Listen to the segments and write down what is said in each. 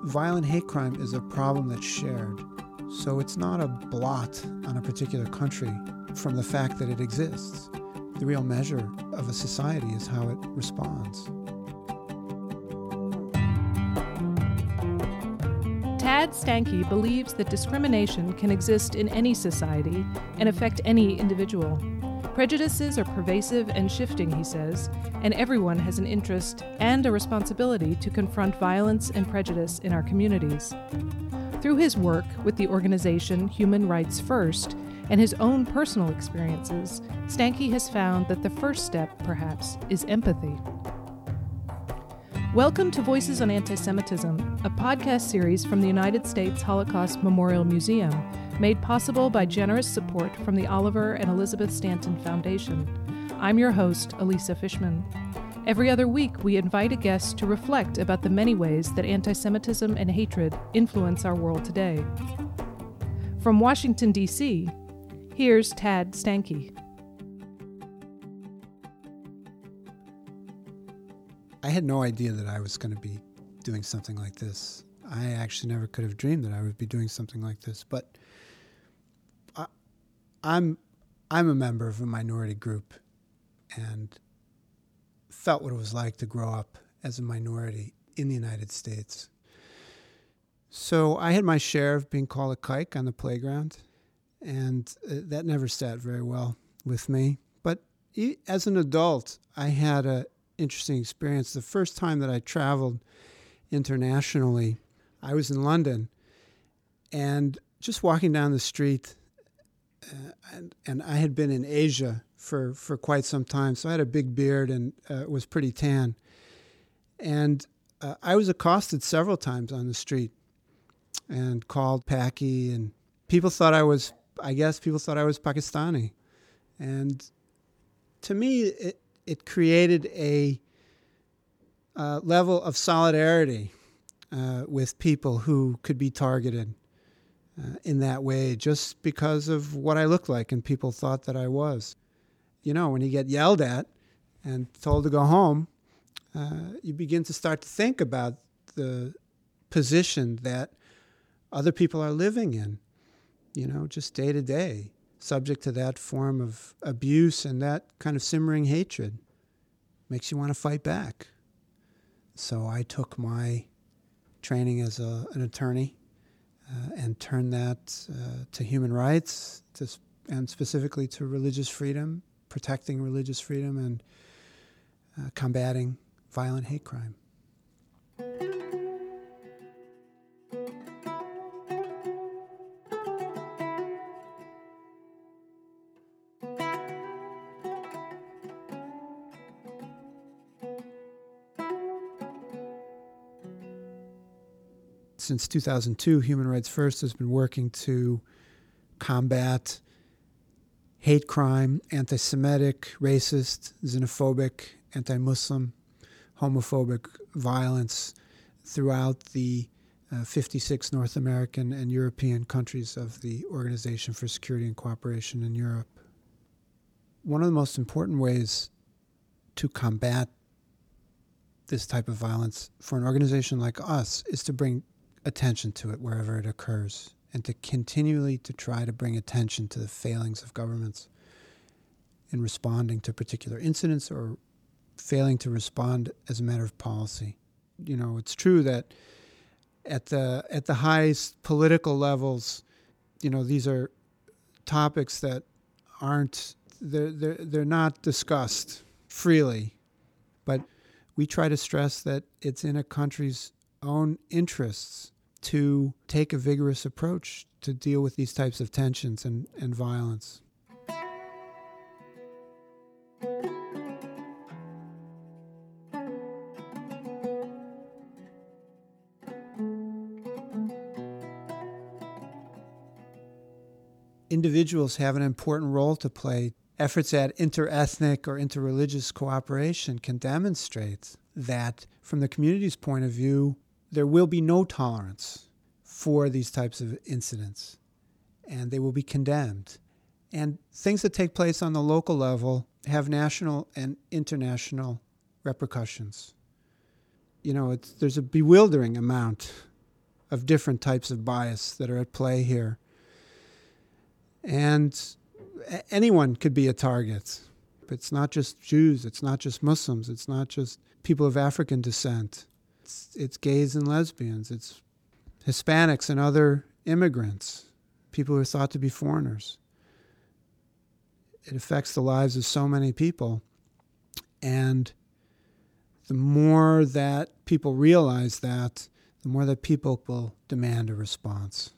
violent hate crime is a problem that's shared. So it's not a blot on a particular country from the fact that it exists. The real measure of a society is how it responds. Tad Stanky believes that discrimination can exist in any society and affect any individual. Prejudices are pervasive and shifting, he says, and everyone has an interest and a responsibility to confront violence and prejudice in our communities. Through his work with the organization Human Rights First and his own personal experiences, Stanky has found that the first step, perhaps, is empathy. Welcome to Voices on Anti-Semitism, a podcast series from the United States Holocaust Memorial Museum, made possible by generous support from the Oliver and Elizabeth Stanton Foundation. I'm your host, Elisa Fishman. Every other week, we invite a guest to reflect about the many ways that anti-Semitism and hatred influence our world today. From Washington, D.C., here's Tad Stanky. I had no idea that I was going to be doing something like this. I actually never could have dreamed that I would be doing something like this. But I'm a member of a minority group and felt what it was like to grow up as a minority in the United States. So I had my share of being called a kike on the playground, and that never sat very well with me. But as an adult, I had an interesting experience. The first time that I traveled internationally, I was in London, and just walking down the street, and I had been in Asia for quite some time, so I had a big beard and was pretty tan. And I was accosted several times on the street and called Paki, and people thought I was Pakistani. And to me, it created a level of solidarity with people who could be targeted in that way just because of what I looked like and people thought that I was. You know, when you get yelled at and told to go home, you begin to start to think about the position that other people are living in, you know, just day to day, subject to that form of abuse and that kind of simmering hatred. Makes you want to fight back. So I took my training as an attorney and turned that to human rights and specifically to religious freedom, protecting religious freedom and combating violent hate crime. Since 2002, Human Rights First has been working to combat hate crime, anti-Semitic, racist, xenophobic, anti-Muslim, homophobic violence throughout the 56 North American and European countries of the Organization for Security and Cooperation in Europe. One of the most important ways to combat this type of violence for an organization like us is to bring attention to it wherever it occurs, and to continually to try to bring attention to the failings of governments in responding to particular incidents or failing to respond as a matter of policy. You know, it's true that at the highest political levels, you know, these are topics that they're not discussed freely, but we try to stress that it's in a country's own interests to take a vigorous approach to deal with these types of tensions and violence. Individuals have an important role to play. Efforts at interethnic or interreligious cooperation can demonstrate that, from the community's point of view, there will be no tolerance for these types of incidents, and they will be condemned. And things that take place on the local level have national and international repercussions. You know, there's a bewildering amount of different types of bias that are at play here. And anyone could be a target. It's not just Jews, it's not just Muslims, it's not just people of African descent. It's gays and lesbians, it's Hispanics and other immigrants, people who are thought to be foreigners. It affects the lives of so many people. And the more that people realize that, the more that people will demand a response.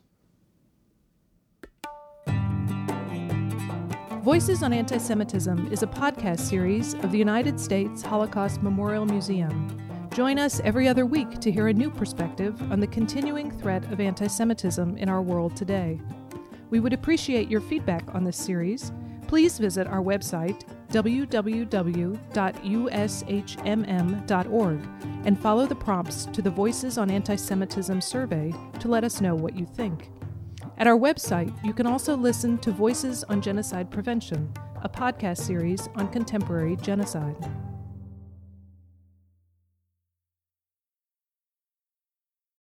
Voices on Anti-Semitism is a podcast series of the United States Holocaust Memorial Museum. Join us every other week to hear a new perspective on the continuing threat of anti-Semitism in our world today. We would appreciate your feedback on this series. Please visit our website, www.ushmm.org, and follow the prompts to the Voices on Anti-Semitism survey to let us know what you think. At our website, you can also listen to Voices on Genocide Prevention, a podcast series on contemporary genocide.